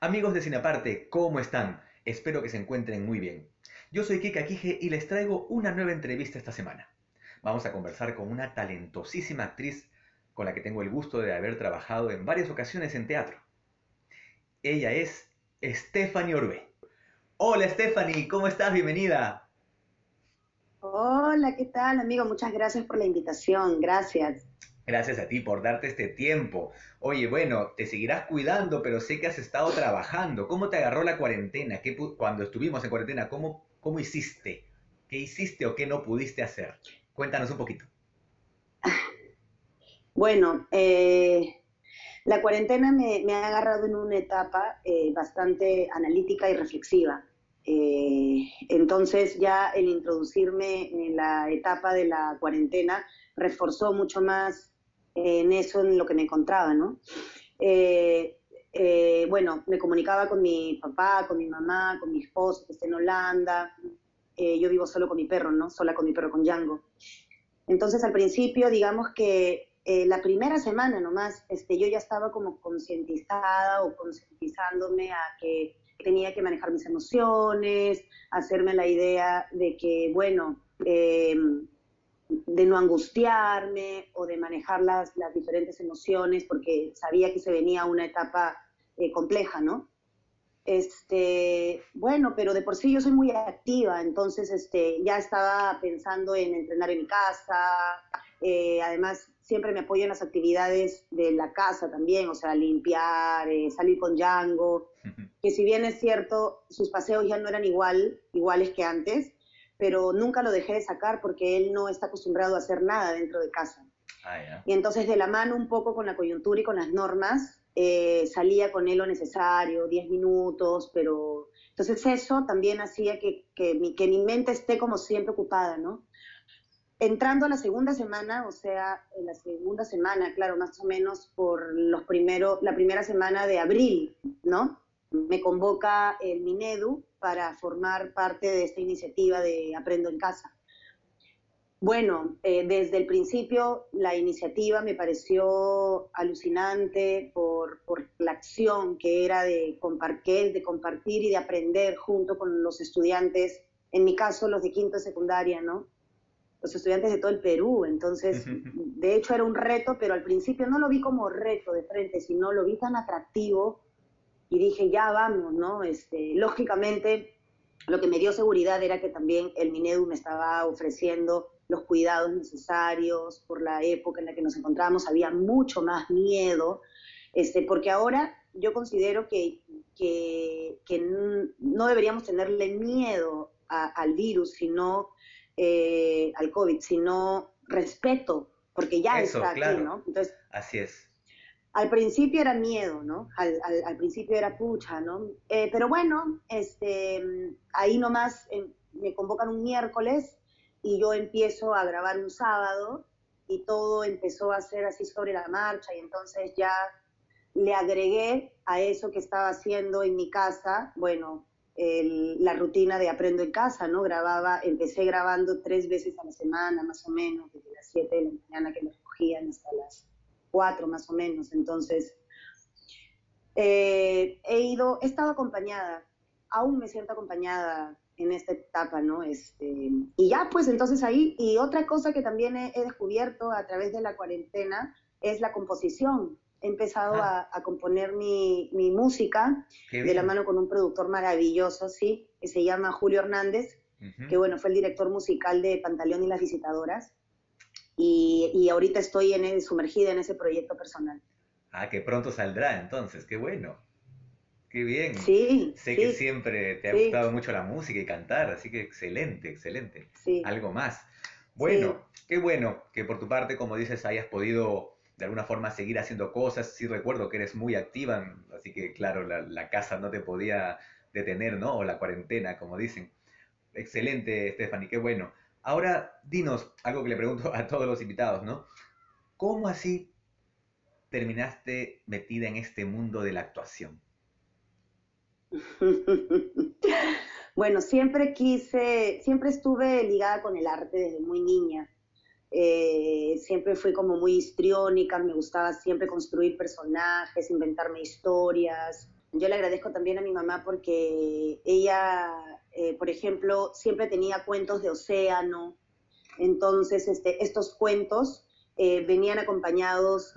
Amigos de Cineparte, ¿cómo están? Espero que se encuentren muy bien. Yo soy Kika Kije y les traigo una nueva entrevista esta semana. Vamos a conversar con una talentosísima actriz con la que tengo el gusto de haber trabajado en varias ocasiones en teatro. Ella es Stephanie Orbe. Hola Stephanie, ¿cómo estás? Bienvenida. Hola, ¿qué tal, amigo? Muchas gracias por la invitación. Gracias. Gracias a ti por darte este tiempo. Oye, bueno, te seguirás cuidando, pero sé que has estado trabajando. ¿Cómo te agarró la cuarentena? Cuando estuvimos en cuarentena, ¿cómo hiciste? ¿Qué hiciste o qué no pudiste hacer? Cuéntanos un poquito. Bueno, la cuarentena me ha agarrado en una etapa bastante analítica y reflexiva. Entonces ya el introducirme en la etapa de la cuarentena reforzó mucho más en eso en lo que me encontraba, ¿no? Eh, bueno, me comunicaba con mi papá, con mi mamá, con mi esposo que está en Holanda. Yo vivo solo con mi perro, ¿no? Sola con mi perro, con Django. Entonces, al principio, digamos que la primera semana nomás, yo ya estaba como concientizada o concientizándome a que tenía que manejar mis emociones, hacerme la idea de que, bueno, de no angustiarme o de manejar las diferentes emociones, porque sabía que se venía una etapa compleja, ¿no? Bueno, pero de por sí yo soy muy activa, entonces ya estaba pensando en entrenar en mi casa, además siempre me apoyo en las actividades de la casa también, o sea, limpiar, salir con Django, que si bien es cierto, sus paseos ya no eran iguales que antes, pero nunca lo dejé de sacar porque él no está acostumbrado a hacer nada dentro de casa. Ah, ya. Y entonces de la mano un poco con la coyuntura y con las normas, salía con él lo necesario, 10 minutos, pero entonces eso también hacía que mi mente esté como siempre ocupada, ¿no? Entrando a la segunda semana, o sea, en la segunda semana, claro, más o menos por la primera semana de abril, ¿no? Me convoca el Minedu para formar parte de esta iniciativa de Aprendo en Casa. Bueno, desde el principio la iniciativa me pareció alucinante por la acción que era de compartir y de aprender junto con los estudiantes, en mi caso los de quinto de secundaria, ¿no? Los estudiantes de todo el Perú. Entonces, de hecho era un reto, pero al principio no lo vi como reto de frente, sino lo vi tan atractivo y dije, ya vamos, ¿no? Lógicamente, lo que me dio seguridad era que también el Minedu me estaba ofreciendo los cuidados necesarios por la época en la que nos encontrábamos, había mucho más miedo, porque ahora yo considero que no deberíamos tenerle miedo al virus, sino al COVID, sino respeto, porque ya Eso, está aquí, claro. ¿no? Entonces, Así es. al principio era miedo, ¿no? Al principio era pucha, ¿no? Pero bueno, ahí nomás me convocan un miércoles y yo empiezo a grabar un sábado y todo empezó a ser así sobre la marcha y entonces ya le agregué a eso que estaba haciendo en mi casa, bueno, la rutina de Aprendo en Casa, ¿no? Empecé grabando 3 veces a la semana, más o menos, desde las 7 de la mañana que me recogían hasta las 4 más o menos. Entonces, he estado acompañada, aún me siento acompañada en esta etapa, ¿no? Y ya, pues entonces ahí, y otra cosa que también he descubierto a través de la cuarentena es la composición. He empezado Ajá, a componer mi música qué de la bien. mano con un productor maravilloso, sí, que se llama Julio Hernández, Ujú. que bueno, fue el director musical de Pantaleón y las Visitadoras, y ahorita estoy sumergida en ese proyecto personal. Ah, que pronto saldrá entonces, qué bueno. Qué bien. Sí, Sé que sí, siempre te ha sí, gustado mucho la música y cantar, así que excelente, excelente. sí, Algo más. sí. Bueno, qué bueno que por tu parte, como dices, hayas podido de alguna forma seguir haciendo cosas. Sí recuerdo que eres muy activa, así que claro, la casa no te podía detener, ¿no? O la cuarentena, como dicen. Excelente, Stephanie, qué bueno. Ahora, dinos algo que le pregunto a todos los invitados, ¿no? ¿Cómo así terminaste metida en este mundo de la actuación? Bueno, siempre estuve ligada con el arte desde muy niña. Siempre fui como muy histriónica, me gustaba siempre construir personajes, inventarme historias. yo le agradezco también a mi mamá porque ella, por ejemplo, siempre tenía cuentos de océano. Entonces, estos cuentos venían acompañados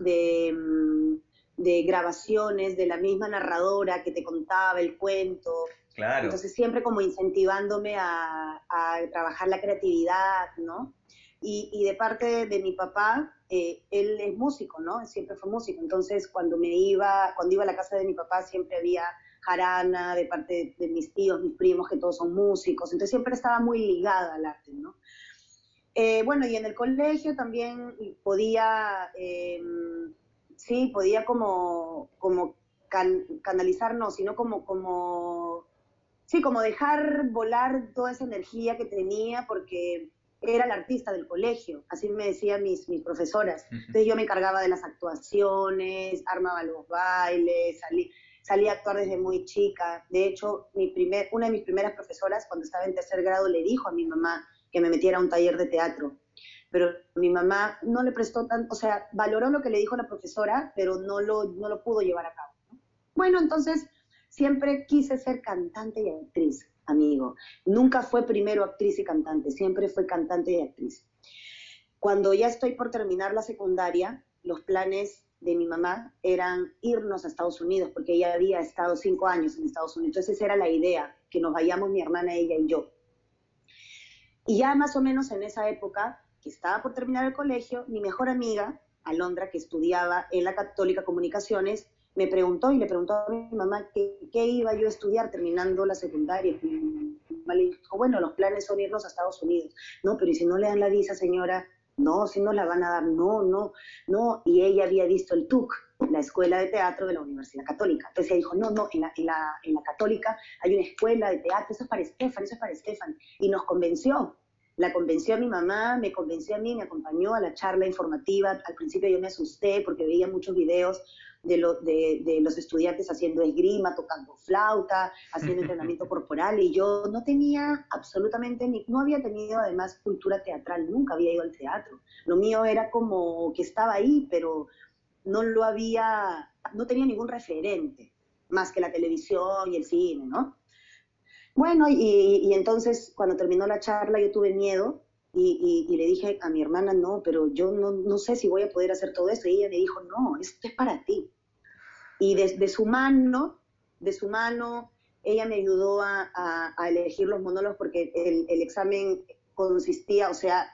de grabaciones de la misma narradora que te contaba el cuento. Claro. Entonces, siempre como incentivándome a trabajar la creatividad, ¿no? Y de parte de mi papá, él es músico, ¿no? Siempre fue músico. Entonces, cuando iba a la casa de mi papá, siempre había jarana de parte de mis tíos, mis primos, que todos son músicos. Entonces, siempre estaba muy ligada al arte, ¿no? Bueno, y en el colegio también podía, sí, podía como canalizar, no, sino sí, como dejar volar toda esa energía que tenía, porque era la artista del colegio, así me decían mis profesoras. Entonces yo me encargaba de las actuaciones, armaba los bailes, salí a actuar desde muy chica. De hecho, una de mis primeras profesoras, cuando estaba en tercer grado, le dijo a mi mamá que me metiera a un taller de teatro. Pero mi mamá no le prestó tanto, o sea, valoró lo que le dijo la profesora, pero no lo pudo llevar a cabo, ¿no? Bueno, entonces siempre quise ser cantante y actriz, amigo. Nunca fue primero actriz y cantante, siempre fue cantante y actriz. Cuando ya estoy por terminar la secundaria, los planes de mi mamá eran irnos a Estados Unidos, porque ella había estado 5 años en Estados Unidos. Entonces esa era la idea, que nos vayamos mi hermana, ella y yo. Y ya más o menos en esa época, que estaba por terminar el colegio, mi mejor amiga, Alondra, que estudiaba en la Católica Comunicaciones, me preguntó y le preguntó a mi mamá qué iba yo a estudiar terminando la secundaria. Y mi mamá le dijo, bueno, los planes son irnos a Estados Unidos. No, pero ¿y si no le dan la visa, señora? No, si no la van a dar, no, no, no. Y ella había visto el TUC, la Escuela de Teatro de la Universidad Católica. Entonces ella dijo, no, no, en la Católica hay una escuela de teatro, eso es para Estefan, eso es para Estefan. Y nos convenció. La convenció a mi mamá, me convenció a mí, me acompañó a la charla informativa. Al principio yo me asusté porque veía muchos videos de los estudiantes haciendo esgrima, tocando flauta, haciendo entrenamiento corporal, y yo no tenía absolutamente, no había tenido además cultura teatral, nunca había ido al teatro. Lo mío era como que estaba ahí, pero no tenía ningún referente, más que la televisión y el cine, ¿no? Bueno, y entonces cuando terminó la charla yo tuve miedo y le dije a mi hermana, no, pero yo no sé si voy a poder hacer todo esto. Y ella me dijo, no, esto es para ti. Y de su mano, ella me ayudó a elegir los monólogos porque el examen consistía, o sea,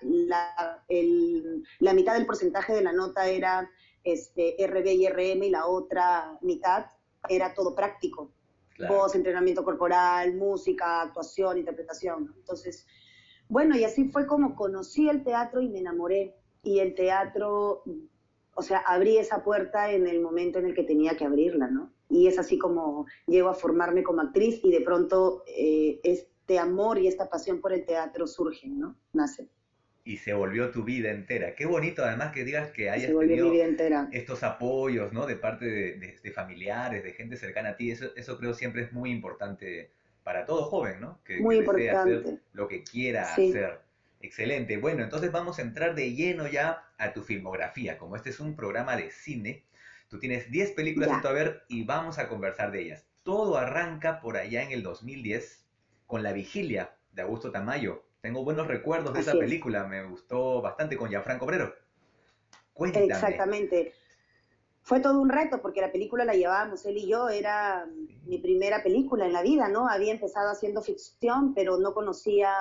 la mitad del porcentaje de la nota era RB y RM y la otra mitad era todo práctico. Claro. Voz, entrenamiento corporal, música, actuación, interpretación, ¿no? Entonces, bueno, y así fue como conocí el teatro y me enamoré. Y el teatro, o sea, abrí esa puerta en el momento en el que tenía que abrirla, ¿no? Y es así como llego a formarme como actriz y de pronto este amor y esta pasión por el teatro surgen, ¿no? Nace. Y se volvió tu vida entera. Qué bonito además que digas que Se hayas volvió mi tenido vida entera. estos apoyos, ¿no? De parte de familiares, de gente cercana a ti. Eso creo siempre es muy importante para todo joven, ¿no? Que Muy desee hacer importante. lo que quiera Sí, hacer. Excelente. Bueno, entonces vamos a entrar de lleno ya a tu filmografía. Como este es un programa de cine, tú tienes 10 películas en tu ya, haber y vamos a conversar de ellas. Todo arranca por allá en el 2010 con La Vigilia de Augusto Tamayo. Tengo buenos recuerdos de esa así es. película, me gustó bastante con Gianfranco Obrero. Cuéntame. Exactamente. Fue todo un reto porque la película la llevábamos él y yo, era mi Sí, primera película en la vida, ¿no? Había empezado haciendo ficción, pero no conocía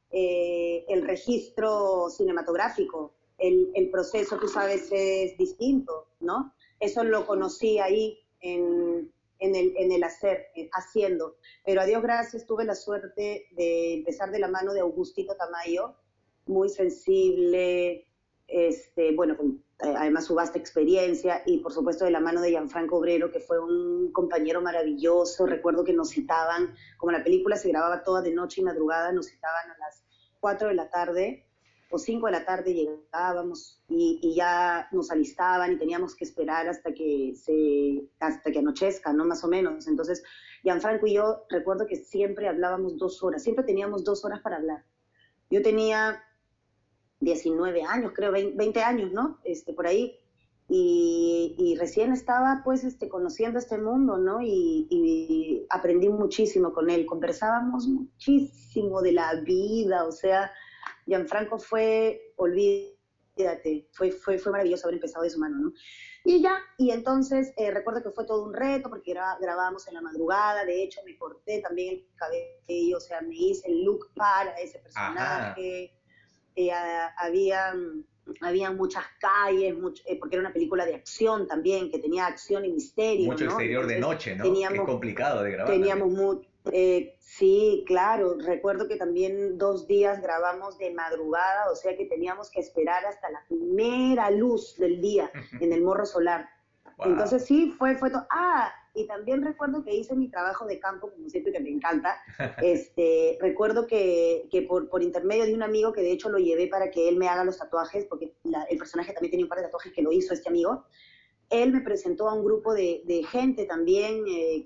el registro cinematográfico. El proceso, tú sabes, es distinto, ¿no? Eso lo conocí ahí en el haciendo. Pero a Dios gracias tuve la suerte de empezar de la mano de Augustito Tamayo, muy sensible, bueno, además su vasta experiencia y por supuesto de la mano de Gianfranco Obrero, que fue un compañero maravilloso. Recuerdo que nos citaban, como la película se grababa toda de noche y madrugada, nos citaban a las 4 de la tarde o 5 de la tarde llegábamos y ya nos alistaban y teníamos que esperar hasta que anochezca, ¿no? Más o menos. Entonces, Gianfranco y yo recuerdo que siempre hablábamos 2 horas, siempre teníamos 2 horas para hablar. Yo tenía 19 años, creo, 20 años, ¿no? Por ahí. y recién estaba pues conociendo este mundo, ¿no? Y aprendí muchísimo con él, conversábamos muchísimo de la vida, o sea, Gianfranco fue, olvídate, fue maravilloso haber empezado de su mano, ¿no? Y ya, y entonces recuerdo que fue todo un reto porque grabábamos en la madrugada, de hecho me corté también el cabello, o sea, me hice el look para ese Ajá, personaje, había muchas calles, porque era una película de acción también, que tenía acción y misterio, mucho ¿no? exterior de Entonces noche, ¿no? Que es teníamos, complicado de grabar también. teníamos sí, claro, recuerdo que también 2 días grabamos de madrugada, o sea que teníamos que esperar hasta la primera luz del día en el morro solar. Wow. Entonces sí, fue todo. Ah, y también recuerdo que hice mi trabajo de campo, como siempre que me encanta. Recuerdo que por intermedio de un amigo, que de hecho lo llevé para que él me haga los tatuajes, porque el personaje también tenía un par de tatuajes que lo hizo este amigo, él me presentó a un grupo de gente también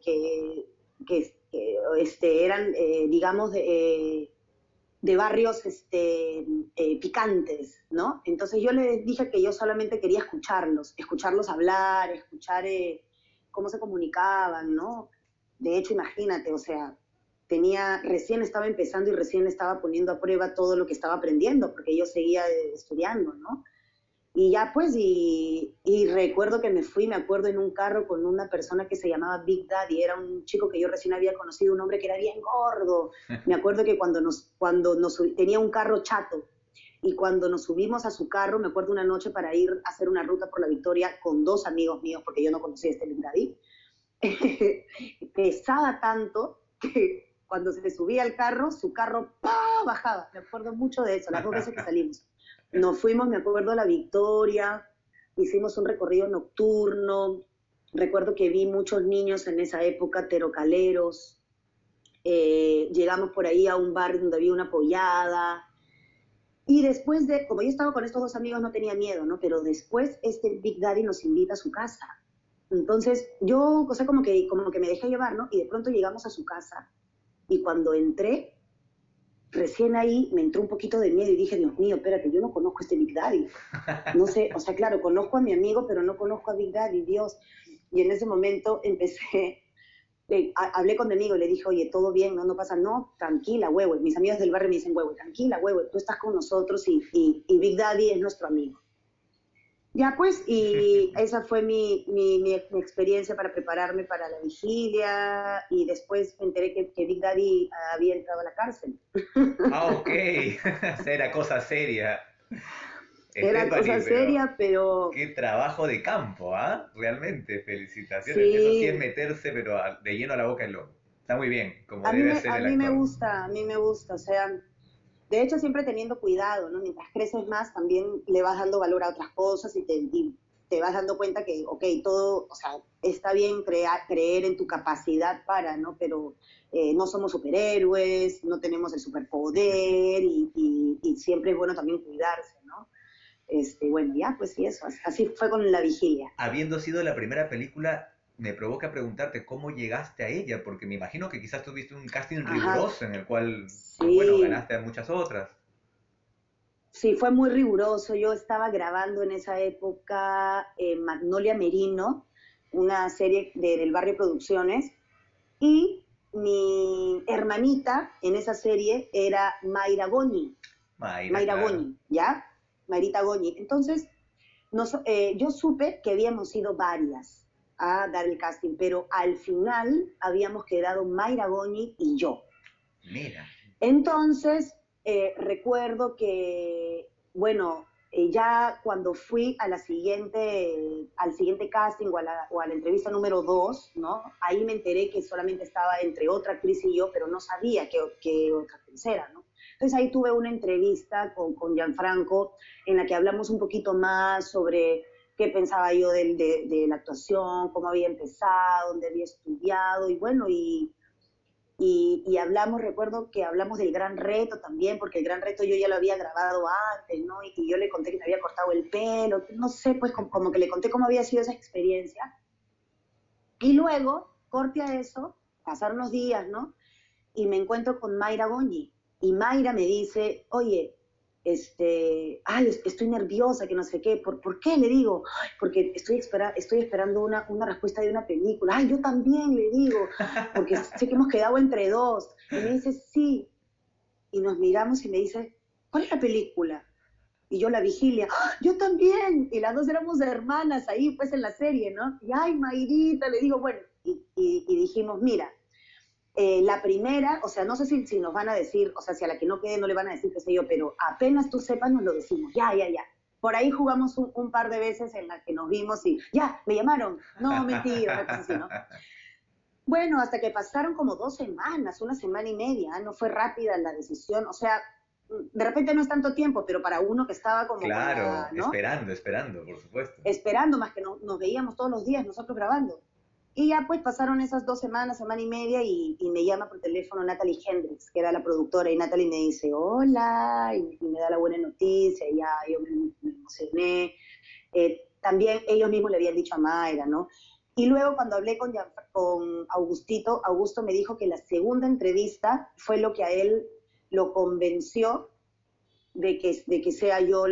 que eran, digamos, de barrios picantes, ¿no? Entonces yo les dije que yo solamente quería escucharlos hablar, escuchar cómo se comunicaban, ¿no? De hecho, imagínate, o sea, recién estaba empezando y recién estaba poniendo a prueba todo lo que estaba aprendiendo, porque yo seguía estudiando, ¿no? Y ya pues, y recuerdo que me acuerdo en un carro con una persona que se llamaba Big Daddy, era un chico que yo recién había conocido, un hombre que era bien gordo. Me acuerdo que tenía un carro chato, y cuando nos subimos a su carro, me acuerdo una noche para ir a hacer una ruta por la Victoria con 2 amigos míos, porque yo no conocía a este Big Daddy, pesaba tanto que cuando se subía al carro, su carro ¡pah! Bajaba. Me acuerdo mucho de eso, las 2 veces que salimos. Nos fuimos, me acuerdo, a la Victoria, hicimos un recorrido nocturno. Recuerdo que vi muchos niños en esa época, terocaleros. Llegamos por ahí a un bar donde había una pollada. Y después como yo estaba con estos 2 amigos, no tenía miedo, ¿no? Pero después este Big Daddy nos invita a su casa. Entonces yo, o sea, como que me dejé llevar, ¿no? Y de pronto llegamos a su casa, y cuando entré, recién ahí me entró un poquito de miedo y dije, Dios mío, espérate, yo no conozco a este Big Daddy. No sé, o sea, claro, conozco a mi amigo, pero no conozco a Big Daddy, Dios. Y en ese momento hablé con mi amigo y le dije, oye, todo bien, no pasa, no, tranquila, huevo. Mis amigos del barrio me dicen, huevo, tranquila, huevo, tú estás con nosotros y Big Daddy es nuestro amigo. Ya pues, y esa fue mi experiencia para prepararme para la vigilia, y después me enteré que Big Daddy había entrado a la cárcel. Ah, ok. Era cosa seria. Era Stephanie, cosa pero seria, pero qué trabajo de campo, ¿ah? Realmente, felicitaciones. Eso sí es sí, meterse, pero de lleno a la boca del lobo. Está muy bien, como a mí debe me, hacer a el mí me actor. gusta, a mí me gusta, o sea, de hecho siempre teniendo cuidado, ¿no? Mientras creces más, también le vas dando valor a otras cosas, y te vas dando cuenta que, ok, todo, o sea, está bien creer en tu capacidad para, ¿no? Pero no somos superhéroes, no tenemos el superpoder, y siempre es bueno también cuidarse, ¿no? Bueno, ya, pues sí, eso, así fue con la vigilia. Habiendo sido la primera película, me provoca preguntarte cómo llegaste a ella, porque me imagino que quizás tuviste un casting Ajá, riguroso en el cual, pues bueno, sí, ganaste a muchas otras. sí, fue muy riguroso. Yo estaba grabando en esa época Magnolia Merino, una serie del Barrio Producciones, y mi hermanita en esa serie era Mayra, Mayra claro. Goñi, ¿ya? Mayrita Goñi. Entonces, yo supe que habíamos ido varias a dar el casting, pero al final habíamos quedado Mayra Goñi y yo. Mira. Entonces, recuerdo que, bueno, ya cuando fui al siguiente casting, o a la entrevista número 2, ¿no? Ahí me enteré que solamente estaba entre otra actriz y yo, pero no sabía qué otra actriz era, ¿no? Entonces ahí tuve una entrevista con Gianfranco, en la que hablamos un poquito más sobre qué pensaba yo de la actuación, cómo había empezado, dónde había estudiado, y bueno, y hablamos, recuerdo que hablamos del Gran Reto también, porque el Gran Reto yo ya lo había grabado antes, ¿no? Y yo le conté que me había cortado el pelo, no sé, pues como que le conté cómo había sido esa experiencia. Y luego, corte a eso, pasaron los días, ¿no? Y me encuentro con Mayra Goñi. Y Mayra me dice, oye, ay, estoy nerviosa, que no sé qué. ¿Por qué? Le digo, "Ay, porque estoy esperando una respuesta de una película. Ay, yo también le digo, porque sé que hemos quedado entre dos. Y me dice, sí. Y nos miramos y me dice, ¿cuál es la película? Y yo, La Vigilia. ¡Ah! Yo también. Y las dos éramos hermanas ahí, pues en la serie, ¿no? Y ay, Mayrita, le digo, bueno, y dijimos, mira, la primera, o sea, no sé si nos van a decir, o sea, si a la que no quede no le van a decir, qué sé yo, pero apenas tú sepas nos lo decimos, ya, ya, ya. Por ahí jugamos un par de veces en las que nos vimos y, ya, me llamaron. No, mentira, una cosa así, ¿no? Bueno, hasta que pasaron como 2 semanas, 1 semana y media, no fue rápida la decisión, o sea, de repente no es tanto tiempo, pero para uno que estaba como con Claro, la, ¿no? esperando, esperando, por supuesto. Esperando, más que no, nos veíamos todos los días nosotros grabando. Y ya pues pasaron esas 2 semanas, semana y media, y me llama por teléfono Natalie Hendricks, que era la productora, y Natalie me dice, hola, y me da la buena noticia, y ya yo me emocioné. También ellos mismos le habían dicho a Mayra, ¿no? Y luego cuando hablé con Augustito, Augusto me dijo que la segunda entrevista fue lo que a él lo convenció de que sea yo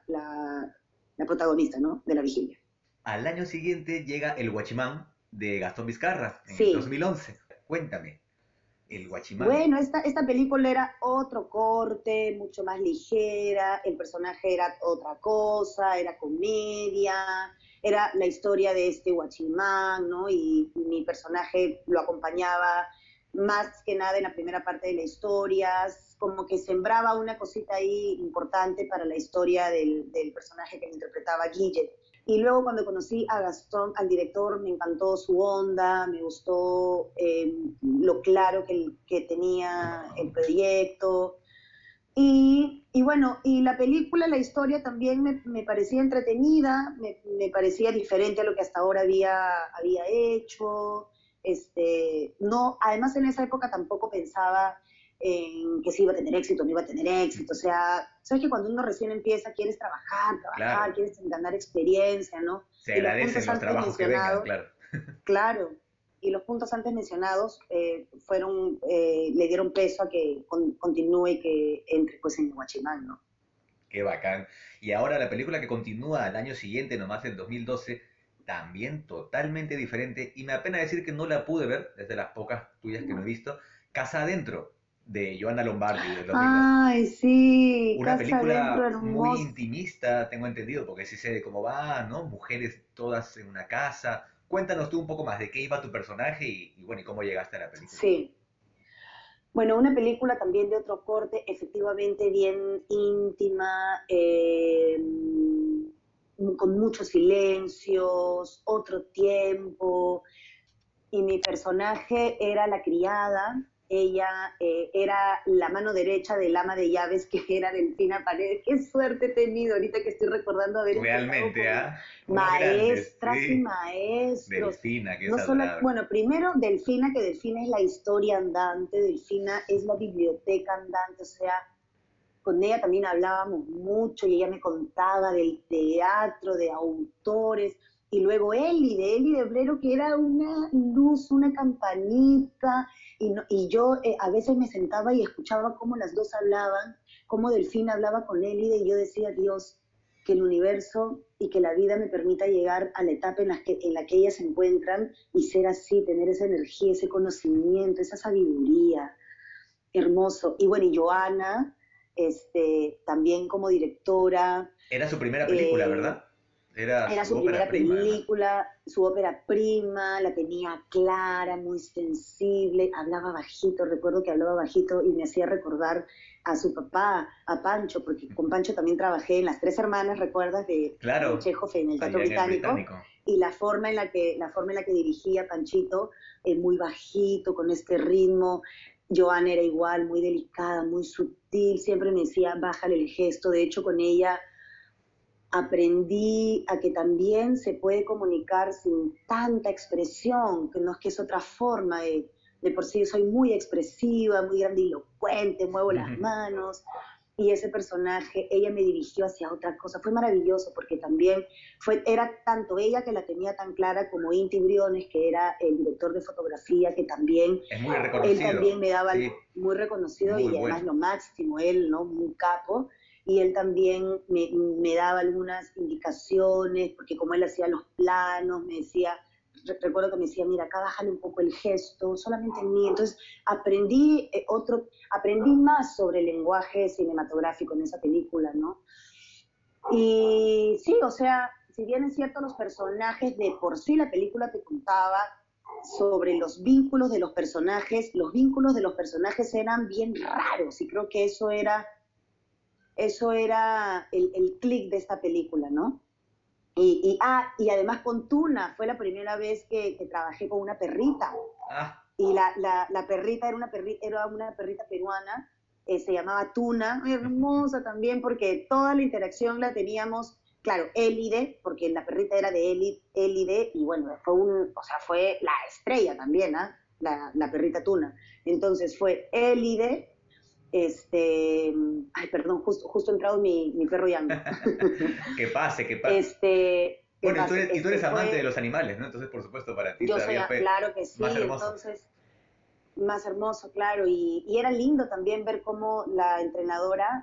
la protagonista, ¿no? De La Vigilia. Al año siguiente llega El Guachimán de Gastón Vizcarra, en el Sí. 2011. Cuéntame, El Guachimán. Bueno, esta película era otro corte, mucho más ligera, el personaje era otra cosa, era comedia, era la historia de este guachimán, ¿no? Y mi personaje lo acompañaba más que nada en la primera parte de la historia, como que sembraba una cosita ahí importante para la historia del personaje que me interpretaba Guille. Y luego cuando conocí a Gastón, al director, me encantó su onda, me gustó lo claro que tenía el proyecto. Y bueno, y la película, la historia también me parecía entretenida, me parecía diferente a lo que hasta ahora había hecho. No, además en esa época tampoco pensaba en que si iba a tener éxito o no iba a tener éxito. O sea, sabes que cuando uno recién empieza quieres trabajar, Claro, quieres ganar experiencia, ¿no? se Y los agradecen puntos los antes trabajos que vengan, mencionados, claro. claro, y los puntos antes mencionados le dieron peso a que continúe y que entre pues en Guachimán, ¿no? Qué bacán. Y ahora la película que continúa al año siguiente, nomás el 2012, también totalmente diferente. Y me apena decir que no la pude ver, desde las pocas tuyas que no he visto. Casa Adentro, de Joanna Lombardi, del 2011. Ay, sí, Una casa adentro película muy hermosa. intimista, tengo entendido, porque sí sé de cómo va, ¿no? Mujeres todas en una casa. Cuéntanos tú un poco más de qué iba tu personaje y bueno, y cómo llegaste a la película. Sí. Bueno, una película también de otro corte, efectivamente bien íntima, con muchos silencios, otro tiempo, y mi personaje era la criada, ella era la mano derecha del ama de llaves que era Delfina Paredes. Qué suerte he tenido ahorita que estoy recordando haber empezado Realmente, con ¿ah? Unos grandes, maestras y sí. maestros. Delfina, que es No solo, adorable. bueno, primero Delfina, que Delfina es la historia andante, Delfina es la biblioteca andante, o sea, con ella también hablábamos mucho y ella me contaba del teatro, de autores, y luego Eli de Brero, que era una luz, una campanita, y yo a veces me sentaba y escuchaba cómo las dos hablaban, cómo Delfín hablaba con Elide, y yo decía, Dios, que el universo y que la vida me permita llegar a la etapa en la que ellas se encuentran y ser así, tener esa energía, ese conocimiento, esa sabiduría, hermoso. Y bueno, y Joana, también como directora, Era su primera película, eh, ¿verdad? Era era su su ópera primera prima, además. película, su ópera prima, la tenía clara, muy sensible, hablaba bajito, recuerdo que hablaba bajito y me hacía recordar a su papá, a Pancho, porque con Pancho también trabajé en Las Tres Hermanas, ¿recuerdas? De Claro, Chekhov en el Teatro allá en el Británico, británico. y la forma en la que dirigía Panchito, muy bajito, con este ritmo. Joana era igual, muy delicada, muy sutil, siempre me decía, bájale el gesto. De hecho, con ella aprendí a que también se puede comunicar sin tanta expresión, que no es que es otra forma de por sí soy muy expresiva, muy grandilocuente, muevo las manos, y ese personaje, ella me dirigió hacia otra cosa. Fue maravilloso porque también era tanto ella que la tenía tan clara como Inti Briones, que era el director de fotografía, que también, Es muy él reconocido, también me daba sí, muy reconocido muy y además bueno. lo máximo, él, ¿no? Muy capo. y él también me daba algunas indicaciones, porque como él hacía los planos, me decía, recuerdo que me decía, mira, acá bájale un poco el gesto, solamente en mí. Entonces aprendí más sobre el lenguaje cinematográfico en esa película, ¿no? Y sí, o sea, si bien es cierto, los personajes de por sí la película te contaba sobre los vínculos de los personajes eran bien raros y creo que eso era el clic de esta película, ¿no? Y además con Tuna, fue la primera vez que trabajé con una perrita. Ah, Y la perrita era una perrita peruana, se llamaba Tuna, hermosa también, porque toda la interacción la teníamos, claro, Élide, porque la perrita era de Élide, y bueno, fue la estrella también, ¿ah? La perrita Tuna. Entonces fue Élide, ay, perdón, justo ha entrado mi perro Yango. que pase, que pase. ¿Qué Bueno, pasa? y tú eres amante de los animales, ¿no? Entonces, por supuesto, para ti Yo soy, todavía fue claro que más sí, hermoso. entonces más hermoso, claro, y era lindo también ver cómo la entrenadora,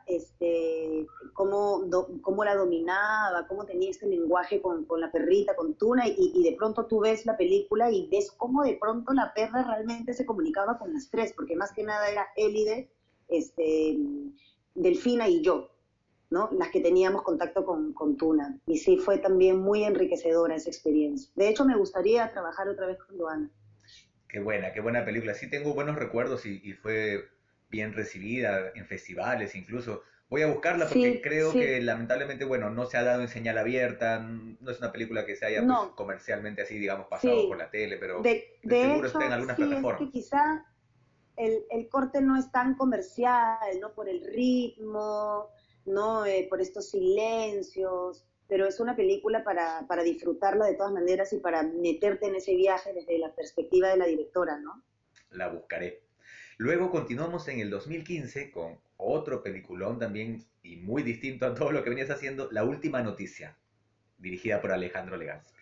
cómo la dominaba, cómo tenía este lenguaje con la perrita, con Tuna, y de pronto tú ves la película y ves cómo de pronto la perra realmente se comunicaba con las tres, porque más que nada era Élide, este, Delfina y yo, ¿no? Las que teníamos contacto con Tuna. Y sí, fue también muy enriquecedora esa experiencia. De hecho, me gustaría trabajar otra vez con Luana. Qué buena película. Sí tengo buenos recuerdos y fue bien recibida en festivales incluso. Voy a buscarla porque Sí, creo que sí, lamentablemente, bueno, no se ha dado en señal abierta, no es una película que se haya pues no, comercialmente así, digamos, pasado por sí. la tele, pero de De seguro está en hecho, algunas sí, es que plataformas. quizá el corte no es tan comercial, ¿no? Por el ritmo, ¿no? Por estos silencios, pero es una película para disfrutarla de todas maneras y para meterte en ese viaje desde la perspectiva de la directora, ¿no? La buscaré. Luego continuamos en el 2015 con otro peliculón también y muy distinto a todo lo que venías haciendo, La Última Noticia, dirigida por Alejandro Leganz.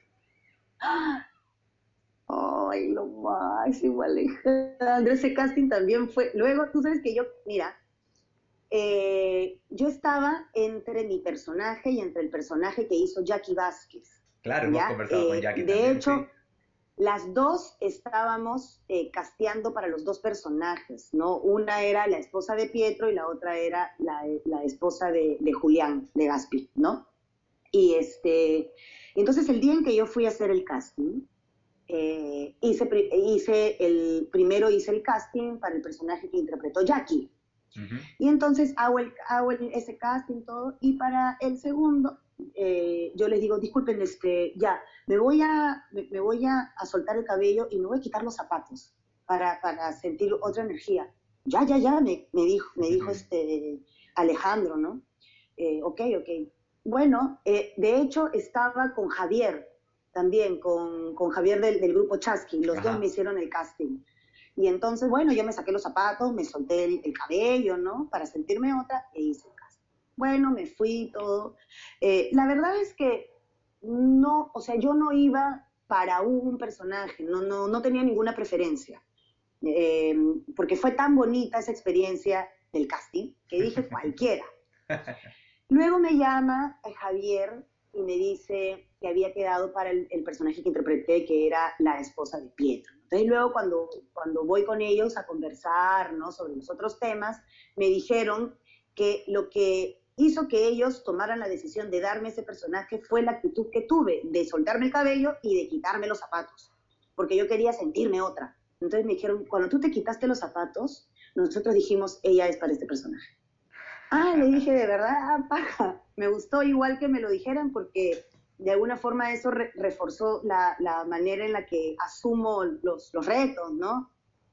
Ay, lo máximo, Alejandro. Ese casting también fue. Luego, tú sabes que yo, mira, yo estaba entre mi personaje y entre el personaje que hizo Jackie Vázquez, Claro, hemos ¿ya? conversado con Jackie De también, sí. hecho, las dos estábamos casteando para los dos personajes, ¿no? Una era la esposa de Pietro y la otra era la esposa de Julián, de Gaspi, ¿no? Y entonces el día en que yo fui a hacer el casting, primero hice el casting para el personaje que interpretó Jackie. Ujú. Y entonces ese casting todo, y para el segundo, yo les digo, disculpen, ya, me voy a soltar el cabello y me voy a quitar los zapatos para sentir otra energía. Ya, me dijo Alejandro, ¿no? Ok. Bueno, de hecho estaba con Javier, también con Javier del grupo Chasqui, los dos me Ajá. hicieron el casting. Y entonces, bueno, yo me saqué los zapatos, me solté el cabello, ¿no? Para sentirme otra e hice el casting. Bueno, me fui todo. La verdad es que no, o sea, yo no iba para un personaje, no tenía ninguna preferencia. Eh, Porque fue tan bonita esa experiencia del casting que dije cualquiera. Luego me llama Javier y me dice que había quedado para el personaje que interpreté, que era la esposa de Pietro. Entonces luego cuando voy con ellos a conversar, ¿no? Sobre los otros temas, me dijeron que lo que hizo que ellos tomaran la decisión de darme ese personaje fue la actitud que tuve de soltarme el cabello y de quitarme los zapatos, porque yo quería sentirme otra. Entonces me dijeron, cuando tú te quitaste los zapatos, nosotros dijimos, ella es para este personaje. Ah, le dije, de verdad, paja. Me gustó igual que me lo dijeran porque de alguna forma eso reforzó la manera en la que asumo los retos, ¿no?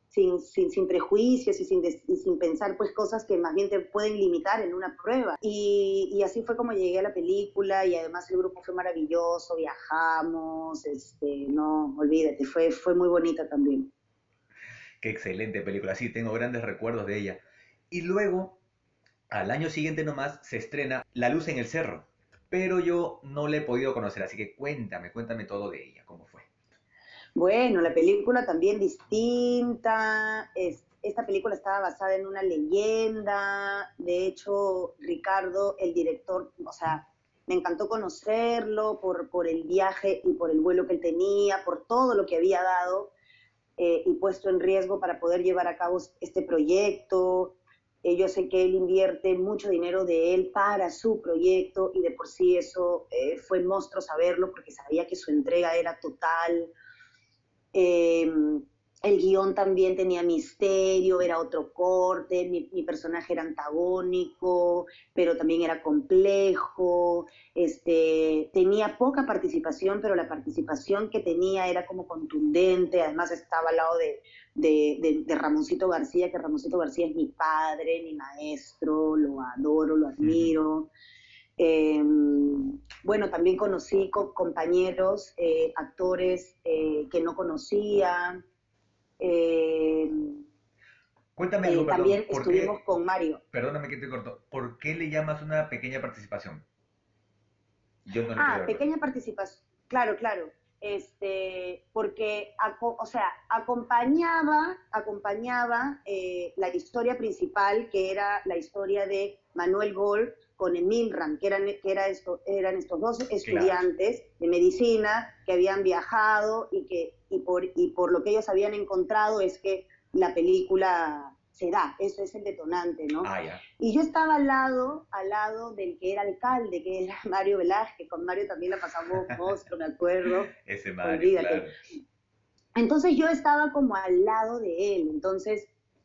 Sin prejuicios y sin pensar pues cosas que más bien te pueden limitar en una prueba. Y así fue como llegué a la película y además el grupo fue maravilloso, viajamos, no, olvídate, fue muy bonita también. Qué excelente película. Sí, tengo grandes recuerdos de ella. Y luego, al año siguiente nomás, se estrena La Luz en el Cerro. Pero yo no la he podido conocer, así que cuéntame todo de ella, cómo fue. Bueno, la película también distinta, esta película estaba basada en una leyenda. De hecho, Ricardo, el director, o sea, me encantó conocerlo por el viaje y por el vuelo que él tenía, por todo lo que había dado y puesto en riesgo para poder llevar a cabo este proyecto. Yo sé que él invierte mucho dinero de él para su proyecto y de por sí eso fue monstruo saberlo porque sabía que su entrega era total. Eh, el guión también tenía misterio, era otro corte, mi personaje era antagónico, pero también era complejo, tenía poca participación, pero la participación que tenía era como contundente, además estaba al lado de Ramoncito García, que Ramoncito García es mi padre, mi maestro, lo adoro, lo Ujú. admiro. Eh, bueno, también conocí compañeros, actores que no conocía. Eh, Cuéntame algo, perdón, también ¿por estuvimos qué, con Mario. perdóname que te corto, ¿por qué le llamas una pequeña participación? Yo no le estoy de acuerdo. Pequeña participación, claro, claro. Porque, o sea, acompañaba la historia principal, que era la historia de Manuel Gold con Emilram, eran estos dos Claro. estudiantes de medicina que habían viajado y por lo que ellos habían encontrado es que la película se da, eso es el detonante, ¿no? Ah, ya. Y yo estaba al lado del que era alcalde, que era Mario Velázquez. Con Mario también la pasamos monstruo, me acuerdo. Ese Mario, Olvídate. claro. Entonces yo estaba como al lado de él. Entonces,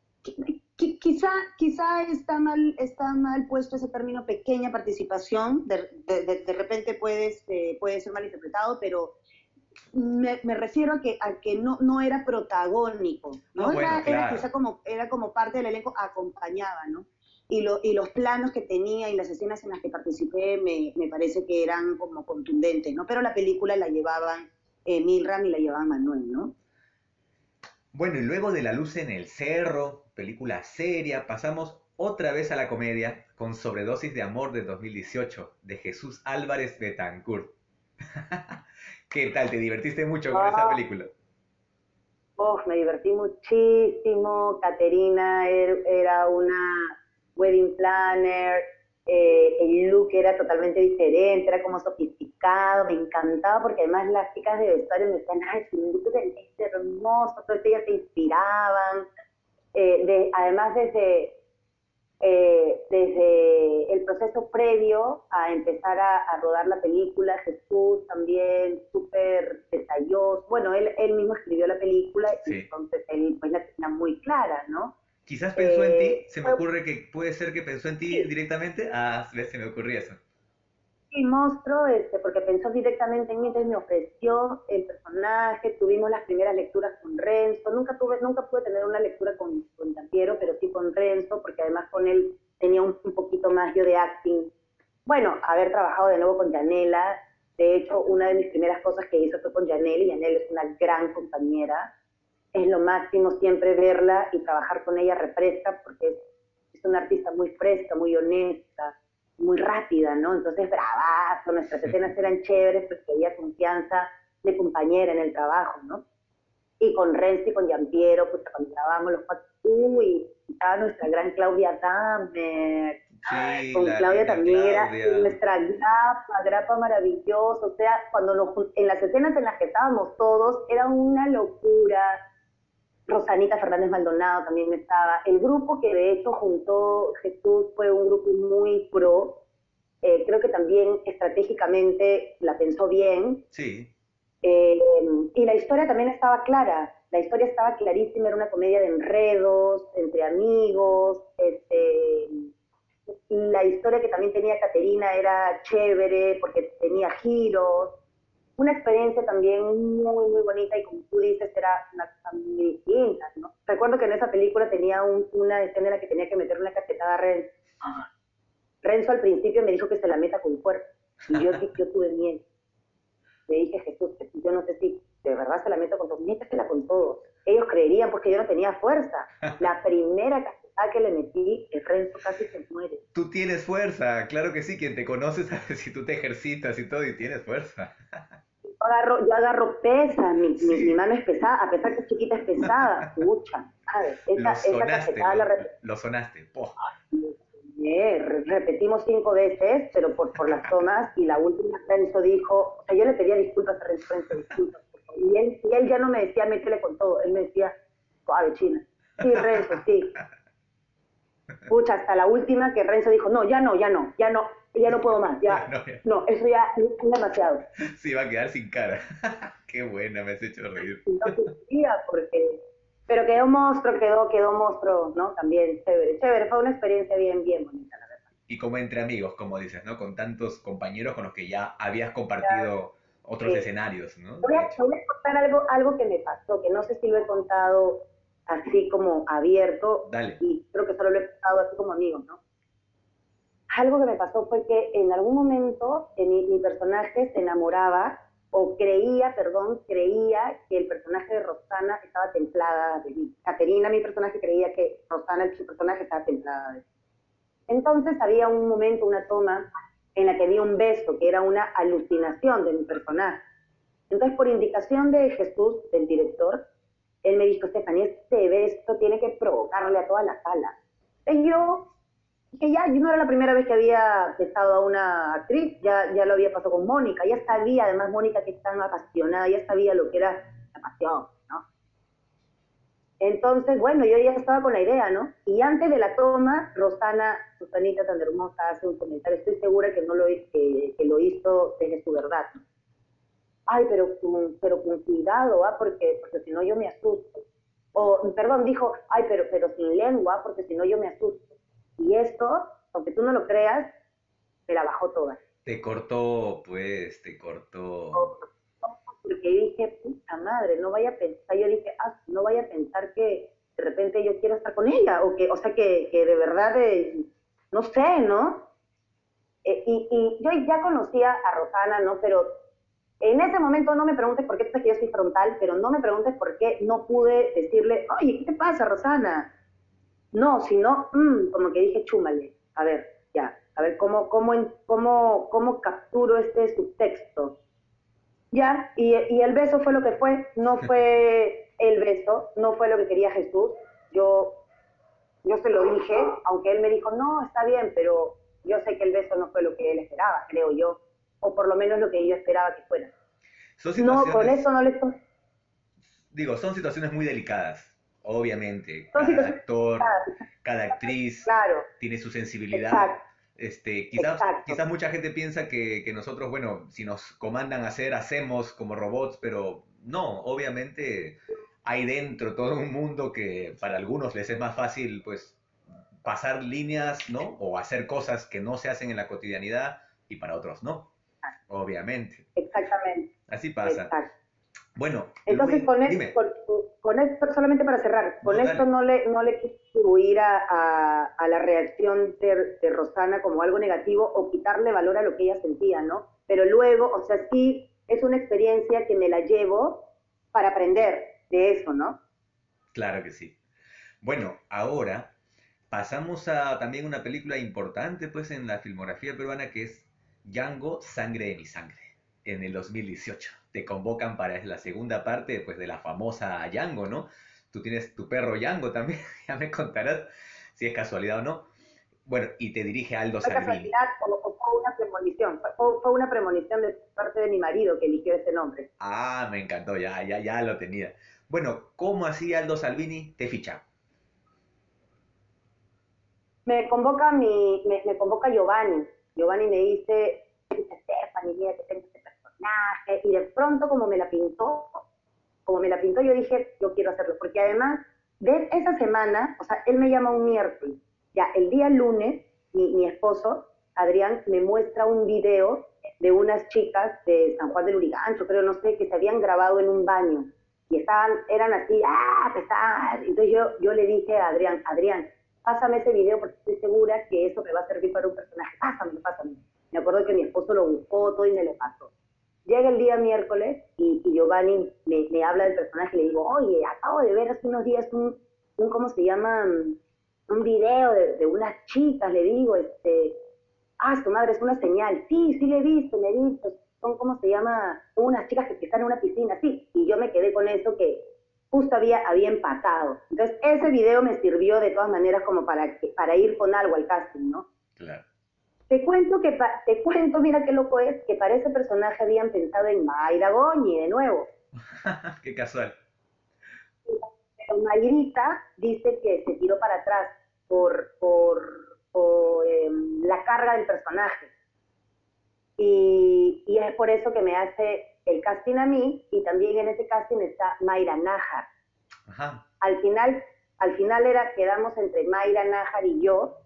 quizá está mal puesto ese término pequeña participación. De repente puede ser malinterpretado, pero me refiero a que no era protagónico, No, ¿no? bueno, Era claro. quizá era como parte del elenco, acompañaba, ¿no? Y los planos que tenía y las escenas en las que participé me parece que eran como contundentes, ¿no? Pero la película la llevaban Milram y la llevaban Manuel, ¿no? Bueno, y luego de La luz en el cerro, película seria, pasamos otra vez a la comedia con Sobredosis de amor de 2018 de Jesús Álvarez Betancourt. ¿Qué tal? ¿Te divertiste mucho con esa Oh, película? oh, me divertí muchísimo. Caterina era una wedding planner. El look era totalmente diferente, era como sofisticado, me encantaba porque además las chicas de vestuario me decían, ay, su look es hermoso, entonces ellas se inspiraban. Además, desde el proceso previo a empezar a rodar la película, Jesús también súper detalloso. Bueno, él mismo escribió la película y Sí. entonces él pues la tenía muy clara, ¿no? Quizás pensó en ti, se me Fue ocurre que puede ser que pensó en ti sí, directamente. Ah, ves, se me ocurría eso. el monstruo, porque pensó directamente en mí, entonces me ofreció el personaje, tuvimos las primeras lecturas con Renzo, nunca pude tener una lectura con Tampiero, pero sí con Renzo, porque además con él tenía un poquito más yo de acting. Bueno, haber trabajado de nuevo con Yanela, de hecho, una de mis primeras cosas que hizo fue con Yanela, y Yanela es una gran compañera, es lo máximo siempre verla y trabajar con ella refresca, porque es una artista muy fresca, muy honesta, muy rápida, ¿no? Entonces, bravazo, nuestras escenas eran chéveres porque había confianza de compañera en el trabajo, ¿no? Y con Renzi y con Giampiero, pues cuando grabábamos los cuatro, uy, estaba nuestra gran Claudia Damer, Sí, con la Claudia linda también era Claudia. nuestra grapa maravillosa, o sea, en las escenas en las que estábamos todos, era una locura. Rosanita Fernández Maldonado también estaba. El grupo que de hecho juntó Jesús fue un grupo muy pro. Creo que también estratégicamente la pensó bien. Sí. Eh, y la historia también estaba clara. La historia estaba clarísima, era una comedia de enredos, entre amigos. La historia que también tenía Caterina era chévere porque tenía giros, una experiencia también muy, muy bonita y como tú dices, era una cosa muy distinta, ¿no? Recuerdo que en esa película tenía una escena en la que tenía que meter una cachetada a Renzo. Renzo al principio me dijo que se la meta con fuerza y yo tuve miedo. Le dije, Jesús, yo no sé si de verdad se la meto con todos, métetela con todos. Ellos creerían porque yo no tenía fuerza. La primera cachetada que le metí, el Renzo casi se muere. Tú tienes fuerza, claro que sí, quien te conoce sabe si tú te ejercitas y todo y tienes fuerza. Yo agarro pesa, mi Sí. mano es pesada, a pesar que es chiquita es pesada, pucha. Lo Esa sonaste, cachetada la lo sonaste. Po. repetimos 5 veces, pero por las tomas, y la última Renzo dijo, o sea, yo le pedía disculpas a Renzo, Renzo, disculpas, por favor. Y él ya no me decía, métele con todo, él me decía, suave, China. Sí, Renzo, sí. Pucha, hasta la última que Renzo dijo, no, ya no, ya no, ya no, ya no puedo más, Ya ya, no, no, eso ya es demasiado. se iba a quedar sin cara. Qué buena, me has hecho reír. Y no quería porque, pero quedó monstruo, ¿no? También, chévere, chévere, fue una experiencia bien, bien bonita, la verdad. Y como entre amigos, como dices, ¿no? Con tantos compañeros con los que ya habías compartido otros Eh, escenarios, ¿no? Voy De a, hecho. te voy a contar algo que me pasó, que no sé si lo he contado así como abierto, Dale. y creo que solo lo he contado así como amigo, ¿no? Algo que me pasó fue que en algún momento mi personaje se enamoraba, o creía, perdón, creía que el personaje de Rosana estaba templada de mí. Caterina, mi personaje, creía que Rosana, su personaje, estaba templada de mí. Entonces había un momento, una toma, en la que vi un beso, que era una alucinación de mi personaje. Entonces, por indicación de Jesús, del director, él me dijo, Stephanie, este beso tiene que provocarle a toda la sala. Y yo, que ya, yo no era la primera vez que había besado a una actriz, ya lo había pasado con Mónica, ya sabía, además Mónica que es tan apasionada, ya sabía lo que era la pasión, ¿no? Entonces, bueno, yo ya estaba con la idea, ¿no? Y antes de la toma, Rosana, Susanita tan hermosa, hace un comentario, estoy segura que, no lo, que lo hizo desde su verdad, ¿no? Ay, pero con cuidado, ¿ah? Porque si no yo me asusto. O, perdón, dijo, ay, pero sin lengua, porque si no yo me asusto. Y esto, aunque tú no lo creas, me la bajó toda. Te cortó, pues, te cortó. Porque dije, puta madre, no vaya a pensar, yo dije, no vaya a pensar que de repente yo quiero estar con ella, o sea, que de verdad, no sé, ¿no? Y yo ya conocía a Rosana, ¿no? Pero en ese momento no me preguntes por qué, tú sabes que yo soy frontal, pero no me preguntes por qué no pude decirle, oye, ¿qué te pasa, Rosana? No, sino, como que dije, chúmale, a ver, ya, a ver cómo capturo este subtexto. Ya, y el beso fue lo que fue, no fue el beso, no fue lo que quería Jesús. Yo, yo se lo dije, aunque él me dijo, no, está bien, pero yo sé que el beso no fue lo que él esperaba, creo yo, o por lo menos lo que yo esperaba que fuera. Son No, con situaciones, eso no le... Son digo, son situaciones muy delicadas. Obviamente, cada situaciones... actor, cada actriz Claro, tiene su sensibilidad. exacto, Quizás exacto. mucha gente piensa que nosotros, bueno, si nos comandan a hacer, hacemos como robots, pero no, obviamente hay dentro todo un mundo que para algunos les es más fácil, pues, pasar líneas, ¿no? O hacer cosas que no se hacen en la cotidianidad y para otros no, obviamente. Exactamente, Así pasa. exacto. Bueno, Entonces, dime, con esto, solamente para cerrar, con no, esto dale. no le quise atribuir a la reacción de Rosana como algo negativo o quitarle valor a lo que ella sentía, ¿no? Pero luego, o sea, sí es una experiencia que me la llevo para aprender de eso, ¿no? Claro que sí. Bueno, ahora pasamos a también una película importante pues en la filmografía peruana que es Django, Sangre de mi sangre, en el 2018. Te convocan para la segunda parte pues de la famosa Django, ¿no? Tú tienes tu perro Django también, ya me contarás si es casualidad o no. Bueno, y te dirige Aldo Fue Salvini. casualidad o fue una premonición, fue una premonición de parte de mi marido que eligió ese nombre. Ah, me encantó, ya lo tenía. Bueno, ¿cómo así Aldo Salvini te ficha? Me convoca Giovanni. Giovanni me dice Stephanie, mira que tengo este personaje. Y de pronto, como me la pintó, yo dije, yo quiero hacerlo. Porque además, de esa semana, o sea, él me llama un miércoles. Ya, el día lunes, mi esposo, Adrián, me muestra un video de unas chicas de San Juan del Urigancho, creo, no sé, que se habían grabado en un baño. Y eran así, pesadas. Entonces yo le dije a Adrián, Adrián, pásame ese video porque estoy segura que eso me va a servir para un personaje. Pásamelo, pásamelo. Me acuerdo que mi esposo lo buscó todo y me lo pasó. Llega el día miércoles y Giovanni me habla del personaje y le digo, oye, acabo de ver hace unos días ¿cómo se llama? Un video de unas chicas, le digo, su madre es una señal. Sí, sí le he visto, me he visto. Son, ¿cómo se llama? Unas chicas que están en una piscina, sí. Y yo me quedé con eso que, justo había empatado. Entonces, ese video me sirvió de todas maneras como para ir con algo al casting, ¿no? Claro. Te cuento, mira qué loco es, que para ese personaje habían pensado en Mayra Goñi de nuevo. Qué casual. Pero Mayrita dice que se tiró para atrás por la carga del personaje. Y es por eso que me hace el casting a mí, y también en ese casting está Mayra Nájar. Ajá. Al final, quedamos entre Mayra Nájar y yo,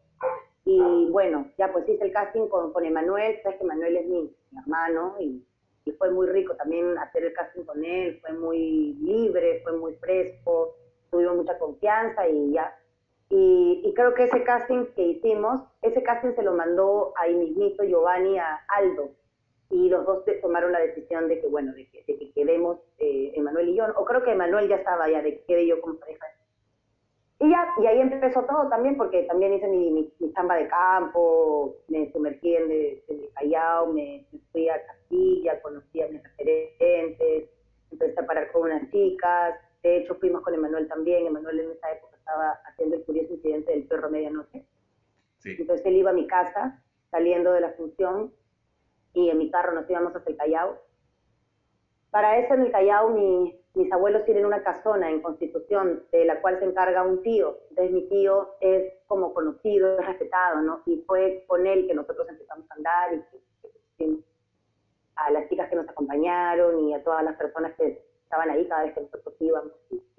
y bueno, ya pues hice el casting con Emanuel, sabes que Emanuel es mi hermano, y fue muy rico también hacer el casting con él, fue muy libre, fue muy fresco, tuvimos mucha confianza y ya. Y creo que ese casting que hicimos, ese casting se lo mandó ahí mismito Giovanni a Aldo, y los dos tomaron la decisión de que, bueno, de que quedemos Emanuel y yo, o creo que Emanuel ya estaba, ya de que quede yo como pareja. Y ya, y ahí empezó todo también, porque también hice mi chamba de campo, me sumergí en el Callao, me fui a Castilla, conocí a mis referentes, empecé a parar con unas chicas, de hecho fuimos con Emanuel también, Emanuel en esa época estaba haciendo el curioso incidente del perro medianoche, Sí. entonces él iba a mi casa, saliendo de la función, y en mi carro nos íbamos hacia el Callao. Para eso en el Callao mis abuelos tienen una casona en Constitución, de la cual se encarga un tío. Entonces mi tío es como conocido, es respetado, ¿no? Y fue con él que nosotros empezamos a andar, y que a las chicas que nos acompañaron y a todas las personas que estaban ahí cada vez que nosotros íbamos.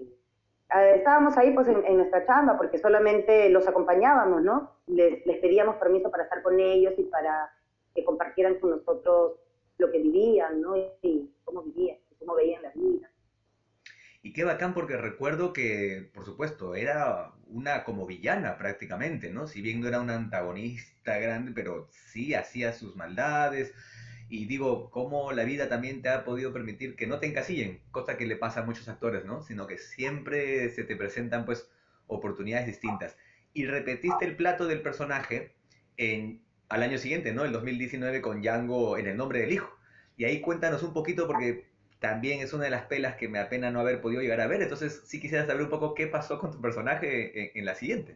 Estábamos ahí pues en nuestra chamba, porque solamente los acompañábamos, ¿no? Les pedíamos permiso para estar con ellos y para que compartieran con nosotros lo que vivían, ¿no? Y cómo vivían, y cómo veían la vida. Y qué bacán porque recuerdo que, por supuesto, era una como villana prácticamente, ¿no? Si bien no era una antagonista grande, pero sí hacía sus maldades. Y digo, cómo la vida también te ha podido permitir que no te encasillen, cosa que le pasa a muchos actores, ¿no? Sino que siempre se te presentan pues oportunidades distintas. Y repetiste el plato del personaje al año siguiente, ¿no? El 2019 con Django en El nombre del hijo. Y ahí cuéntanos un poquito porque también es una de las pelas que me apena no haber podido llegar a ver. Entonces sí quisiera saber un poco qué pasó con tu personaje en la siguiente.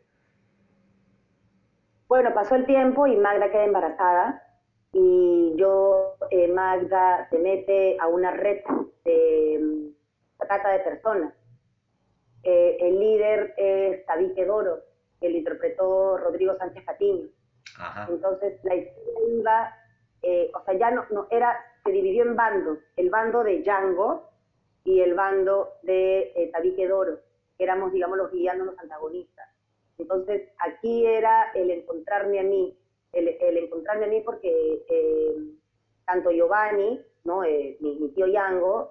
Bueno, pasó el tiempo y Magda queda embarazada, y Magda se mete a una red de trata de personas. El líder es Tabique Doro, que lo interpretó Rodrigo Sánchez Patiño. Ajá. Entonces la historia iba, o sea, ya no era, se dividió en bandos, el bando de Django y el bando de Tabique Doro, que éramos, digamos, los villanos, los antagonistas. Entonces aquí era el encontrarme a mí, el encontrarme a mí porque tanto Giovanni, ¿no? Mi tío Django,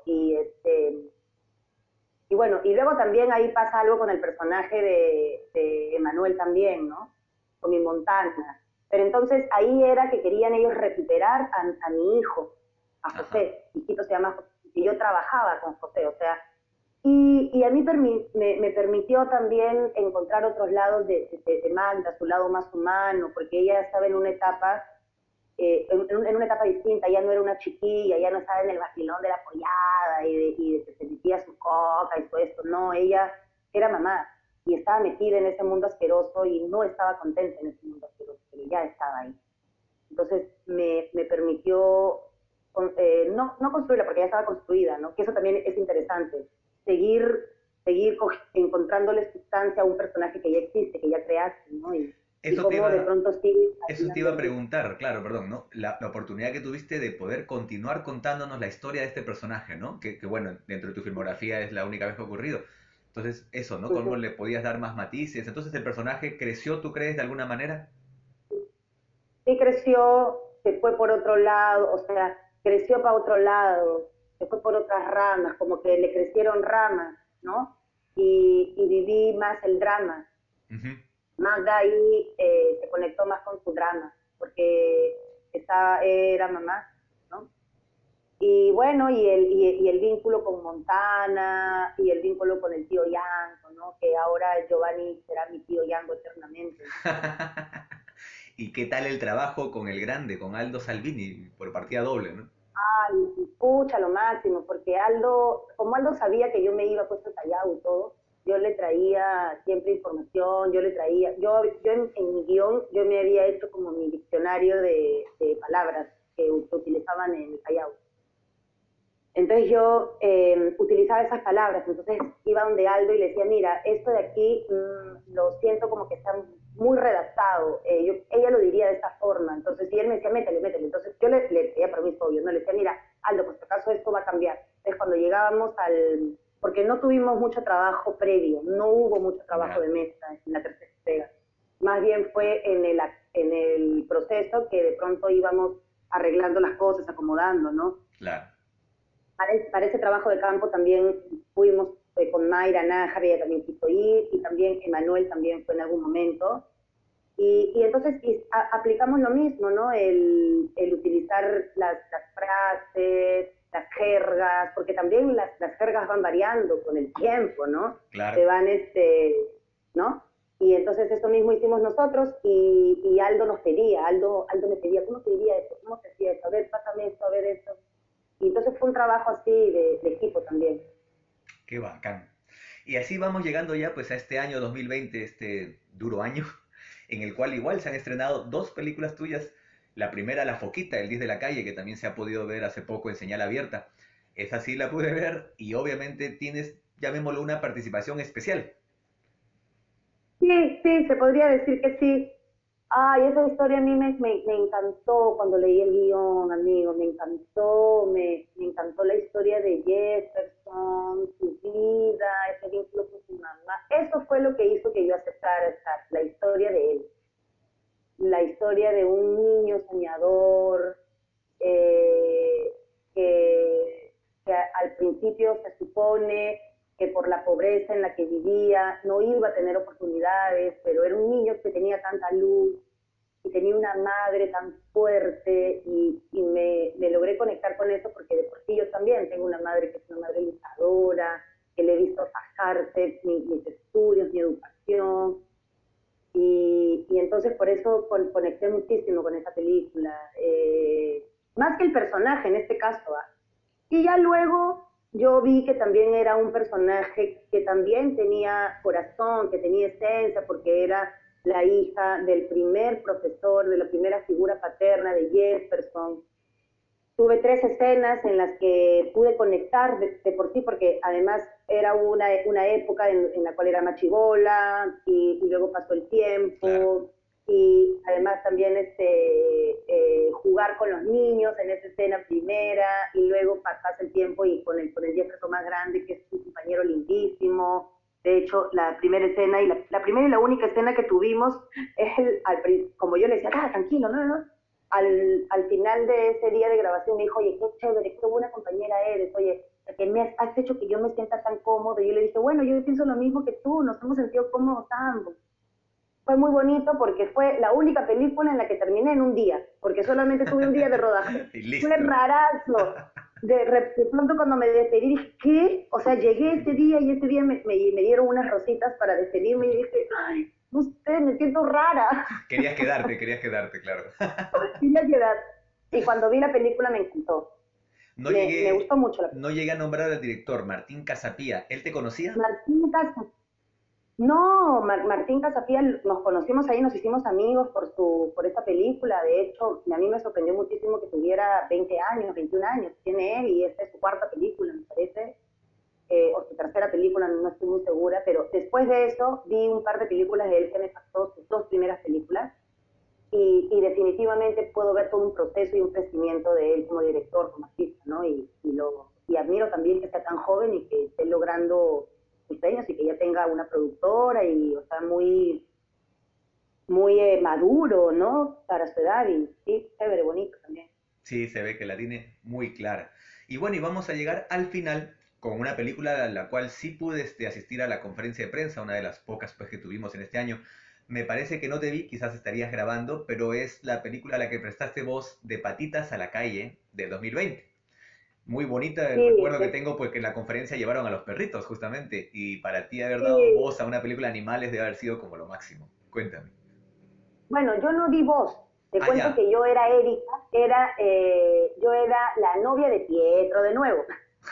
y bueno, y luego también ahí pasa algo con el personaje de Emanuel también, ¿no? Con mi Montana. Pero entonces ahí era que querían ellos recuperar a mi hijo, a Ajá. José. Mi hijito se llama José, y yo trabajaba con José, o sea, y a mí me permitió también encontrar otros lados de Magda, su lado más humano, porque ella estaba en una etapa en una etapa distinta, ya no era una chiquilla, ya no estaba en el vacilón de la pollada y de que se metía su coca y todo esto, no, ella era mamá y estaba metida en ese mundo asqueroso y no estaba contenta en ese mundo asqueroso, pero ya estaba ahí. Entonces me permitió no construirla porque ya estaba construida, ¿no? Que eso también es interesante, seguir, seguir encontrándole sustancia a un personaje que ya existe, que ya creaste, ¿no? Y Eso te cómo de iba, pronto sigue Eso te cambiando iba a el ritmo. preguntar, claro, perdón, ¿no? La oportunidad que tuviste de poder continuar contándonos la historia de este personaje, ¿no? Que bueno, dentro de tu filmografía es la única vez que ha ocurrido. Entonces, eso, ¿no? ¿Cómo le podías dar más matices? Entonces, ¿el personaje creció, tú crees, de alguna manera? Sí creció, se fue por otro lado, o sea, creció para otro lado, se fue por otras ramas, como que le crecieron ramas, ¿no? Y viví más el drama. Ujú. Magda ahí se conectó más con su drama, porque era mamá, ¿no? Y bueno, y el vínculo con Montana, y el vínculo con el tío Yanko, ¿no? Que ahora Giovanni será mi tío Yanko eternamente. ¿Y qué tal el trabajo con el grande, con Aldo Salvini, por partida doble, ¿no? Pucha, lo máximo, porque Aldo, como Aldo sabía que yo me iba pues al Callao y todo, yo le traía siempre información, yo le traía, yo en mi guión, yo me había hecho como mi diccionario de palabras que utilizaban en el Callao. Entonces yo utilizaba esas palabras, entonces iba donde Aldo y le decía, mira, esto de aquí lo siento como que está muy redactado, ella lo diría de esta forma, entonces y él me decía, métele, métele, entonces yo le pedía permiso, obvio, no le decía, mira, Aldo, pues acaso esto va a cambiar. Entonces cuando llegábamos porque no tuvimos mucho trabajo previo, no hubo mucho trabajo de Ya, mesa en la tercera entrega, más bien fue en el proceso que de pronto íbamos arreglando las cosas, acomodando, ¿no? claro. Para ese trabajo de campo también fuimos con Mayra Nájar, ella también quiso ir, y también Emanuel también fue en algún momento. Y entonces aplicamos lo mismo, ¿no? El utilizar las frases, las jergas, porque también las jergas van variando con el tiempo, ¿no? Se Claro. van, ¿no? Y entonces eso mismo hicimos nosotros y Aldo nos pedía, Aldo me pedía, ¿cómo se diría esto? ¿Cómo se hacía esto? A ver, pásame esto, a ver esto. Y entonces fue un trabajo así de equipo también. Qué bacán. Y así vamos llegando ya pues a este año 2020, este duro año, en el cual igual se han estrenado dos películas tuyas. La primera, La Foquita, El 10 de la calle, que también se ha podido ver hace poco en señal abierta. Esa sí la pude ver y obviamente tienes, llamémoslo, una participación especial. Sí, sí, se podría decir que sí. Ay, esa historia a mí me encantó cuando leí el guión, amigo, me encantó, me encantó la historia de Jefferson, su vida, ese vínculo con su mamá. Eso fue lo que hizo que yo aceptara estar, la historia de él, la historia de un niño soñador, eh, que al principio se supone que por la pobreza en la que vivía no iba a tener oportunidades, pero era un niño que tenía tanta luz y tenía una madre tan fuerte y me logré conectar con eso porque de por sí yo también tengo una madre que es una madre luchadora, que le he visto fajarse mis estudios, mi educación, y entonces por eso conecté muchísimo con esa película, más que el personaje en este caso. ¿Ah? Y ya luego yo vi que también era un personaje que también tenía corazón, que tenía esencia, porque era la hija del primer profesor, de la primera figura paterna de Jefferson. Tuve tres escenas en las que pude conectar de por sí, porque además era una época en la cual era machibola y luego pasó el Claro. tiempo y además también jugar con los niños en esa escena primera y luego pasa el tiempo y con el Jefferson más grande que es un compañero lindísimo. De hecho, la primera escena y la primera y la única escena que tuvimos es como yo le decía, ah, tranquilo, no, no, no, al final de ese día de grabación me dijo, oye, qué chévere, qué buena compañera eres, oye, que me has hecho que yo me sienta tan cómodo. Y yo le dije, bueno, yo pienso lo mismo que tú, nos hemos sentido cómodos ambos. Fue muy bonito porque fue la única película en la que terminé en un día, porque solamente tuve un día de rodaje. Y Fue listo. rarazo. De pronto cuando me despedí dije, ¿qué? O sea, llegué ese día y ese día me dieron unas rositas para despedirme y dije, ay, no sé, me siento rara. Querías quedarte, claro. Quería quedar. Y cuando vi la película me encantó. Me gustó mucho la No película. llegué a nombrar al director, Martín Casapía. ¿Él te conocía? Martín Casas. No, Martín Casafía nos conocimos ahí, nos hicimos amigos por esta película. De hecho, a mí me sorprendió muchísimo que tuviera 20 años, 21 años, tiene él, y esta es su cuarta película, me parece, o su tercera película, no estoy muy segura, pero después de eso vi un par de películas de él que me pasó, sus dos primeras películas, y definitivamente puedo ver todo un proceso y un crecimiento de él como director, como artista, ¿no? Y admiro también que sea tan joven y que esté logrando sus sueños y que ya tenga una productora y, o sea, muy, muy maduro, ¿no? Para su edad y sí, chévere, bonito también. Sí, se ve que la tiene muy clara. Y bueno, y vamos a llegar al final con una película a la cual sí pude asistir a la conferencia de prensa, una de las pocas pues, que tuvimos en este año. Me parece que no te vi, quizás estarías grabando, pero es la película a la que prestaste voz de Patitas a la calle de 2020. Muy bonita el Sí, recuerdo que tengo, pues que en la conferencia llevaron a los perritos justamente, y para ti haber dado sí. voz a una película de animales debe haber sido como lo máximo. Cuéntame. Bueno, yo no di voz, Te Ah, cuento ya. que yo era Erika, yo era la novia de Pietro de nuevo.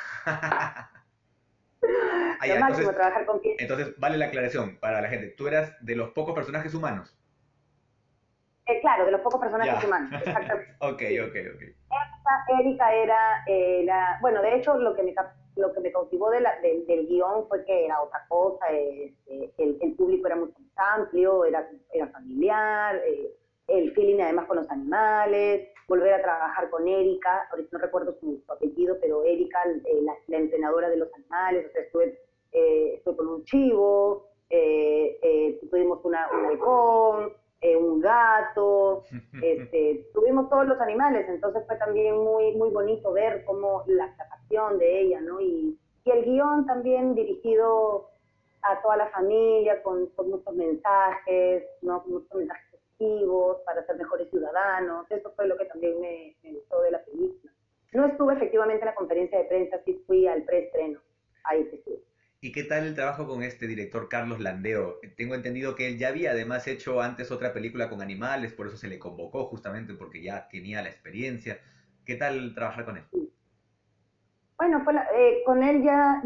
Ah, Lo ya. máximo Entonces, trabajar con Pietro. entonces vale la aclaración para la gente. Tú eras de los pocos personajes humanos. Claro, de los pocos personajes Ya. humanos, exactamente. Ok, Sí. ok, ok. Erika bueno, de hecho lo que me cautivó del guión fue que era otra cosa, el público era mucho más amplio, era familiar, el feeling además con los animales, volver a trabajar con Erika, ahorita no recuerdo su apellido, pero Erika, la entrenadora de los animales, o sea, estuve con un chivo, tuvimos un halcón, un gato, tuvimos todos los animales, entonces fue también muy bonito ver cómo la pasión de ella, ¿no? Y el guión también dirigido a toda la familia con muchos mensajes, ¿no? Con muchos mensajes positivos para ser mejores ciudadanos, eso fue lo que también me gustó de la película. No estuve efectivamente en la conferencia de prensa, sí fui al preestreno, ahí sí estuve. ¿Y qué tal el trabajo con este director Carlos Landeo? Tengo entendido que él ya había además hecho antes otra película con animales, por eso se le convocó justamente porque ya tenía la experiencia. ¿Qué tal trabajar con él? Sí. Bueno, con él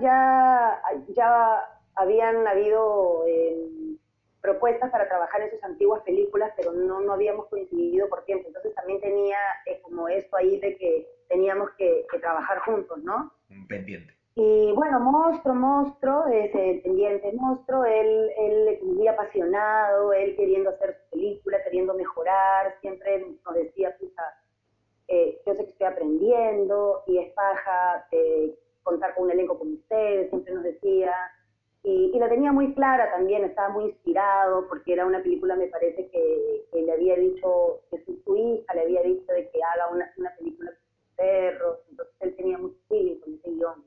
ya habían habido propuestas para trabajar en sus antiguas películas, pero no habíamos coincidido por tiempo. Entonces también tenía como esto ahí de que teníamos que trabajar juntos, ¿no? Un pendiente. Y bueno, Monstruo, ese pendiente Monstruo, él muy apasionado, él queriendo hacer su película, queriendo mejorar, siempre nos decía, puta, yo sé que estoy aprendiendo y es paja contar con un elenco como ustedes, siempre nos decía. Y la tenía muy clara también, estaba muy inspirado, porque era una película, me parece, que le había dicho, que su hija le había dicho de que haga una película con perros, entonces él tenía mucho feeling con ese guión.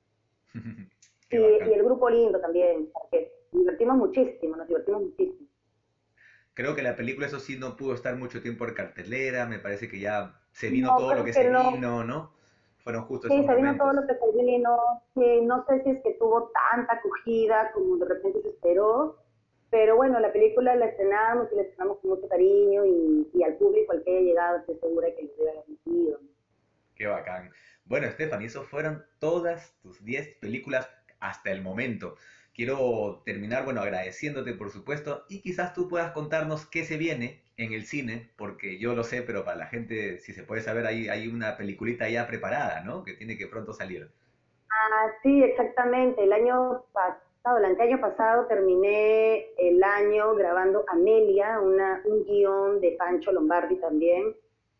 Qué Y bacán. el grupo lindo también, porque nos divertimos muchísimo. Creo que la película, eso sí, no pudo estar mucho tiempo en cartelera. Me parece que ya se vino No, todo lo creo que que se no. vino, ¿no? Fueron justo esos Sí, se vino todo momentos. lo que se vino. Sí, no sé si es que tuvo tanta acogida como de repente se esperó, pero bueno, la película la estrenamos con mucho cariño y al público al que haya llegado estoy segura que les debe haber sentido. Qué bacán. Bueno, Stephanie, eso fueron todas tus 10 películas hasta el momento. Quiero terminar, bueno, agradeciéndote, por supuesto, y quizás tú puedas contarnos qué se viene en el cine, porque yo lo sé, pero para la gente, si se puede saber, hay una peliculita ya preparada, ¿no? Que tiene que pronto salir. Ah, sí, exactamente. El anteaño pasado terminé el año grabando Amelia, un guión de Pancho Lombardi también.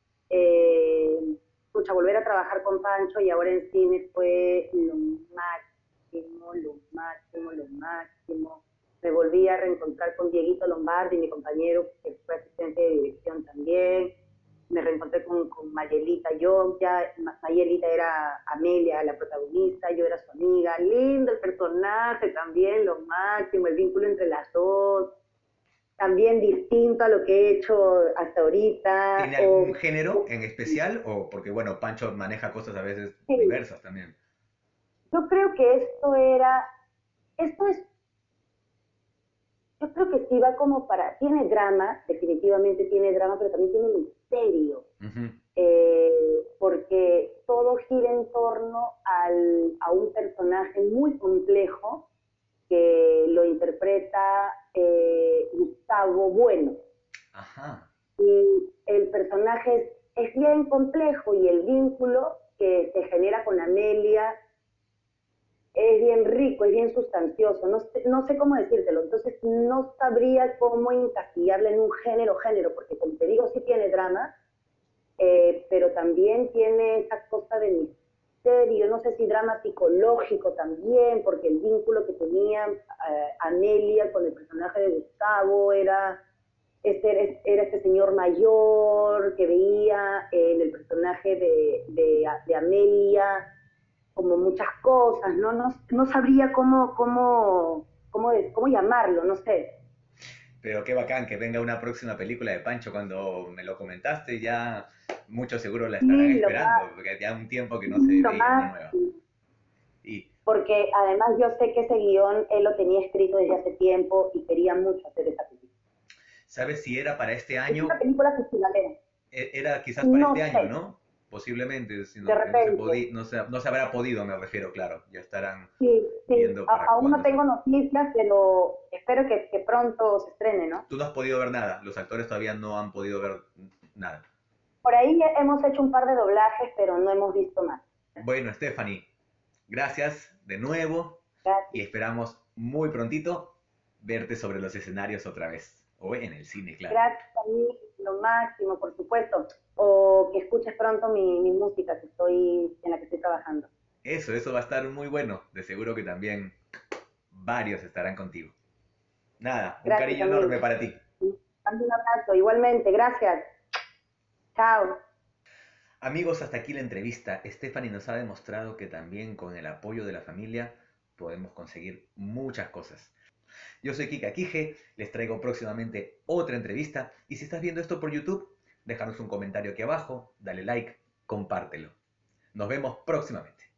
Eh, Pucha, volver a trabajar con Pancho y ahora en cine fue lo máximo, lo máximo, lo máximo. Me volví a reencontrar con Dieguito Lombardi, mi compañero que fue asistente de dirección también. Me reencontré con Mayelita yo, ya Mayelita era Amelia, la protagonista, yo era su amiga. Lindo el personaje también, lo máximo, el vínculo entre las dos también distinto a lo que he hecho hasta ahorita. ¿Tiene algún género en especial? O porque, bueno, Pancho maneja cosas a veces Sí, diversas también. yo creo que esto es, yo creo que sí va como tiene drama, definitivamente tiene drama, pero también tiene misterio, Ujú. porque todo gira en torno a un personaje muy complejo que lo interpreta Gustavo Bueno. Ajá. Y el personaje es bien complejo y el vínculo que se genera con Amelia es bien rico, es bien sustancioso, no sé cómo decírtelo, entonces no sabría cómo encasillarle en un género, porque como te digo, sí tiene drama, pero también tiene esa cosa de misterio, no sé si drama psicológico también, porque el vínculo que tenía Amelia con el personaje de Gustavo era este señor mayor que veía en el personaje de Amelia como muchas cosas, ¿no? No sabría cómo llamarlo, no sé. Pero qué bacán que venga una próxima película de Pancho cuando me lo comentaste, ya muchos seguro la estarán Sí, esperando, porque ya un tiempo que no se lo veía una más, nueva. Y porque además yo sé que ese guión él lo tenía escrito desde hace tiempo y quería mucho hacer esa película. ¿Sabes si era para este Es una año? película festivalera. Era quizás para No este año, sé, ¿no? Posiblemente, de sino que no se repente. podía, no se habrá podido, me refiero, claro. Ya estarán Sí, sí, viendo para aún no cuándo tengo sale. noticias, pero espero que pronto se estrene, ¿no? Tú no has podido ver nada, los actores todavía no han podido ver nada. Por ahí hemos hecho un par de doblajes, pero no hemos visto más. Bueno, Stephanie, gracias de nuevo y Gracias, esperamos muy prontito verte sobre los escenarios otra vez, o en el cine, claro. gracias a mí, lo máximo, por supuesto. O que escuches pronto mi música en la que estoy trabajando. Eso va a estar muy bueno. De seguro que también varios estarán contigo. Nada, un Gracias, cariño enorme amigo. para ti. Mando un abrazo, igualmente, gracias. Chao. Amigos, hasta aquí la entrevista. Stephanie nos ha demostrado que también con el apoyo de la familia podemos conseguir muchas cosas. Yo soy Kika Kije, les traigo próximamente otra entrevista y si estás viendo esto por YouTube, déjanos un comentario aquí abajo, dale like, compártelo. Nos vemos próximamente.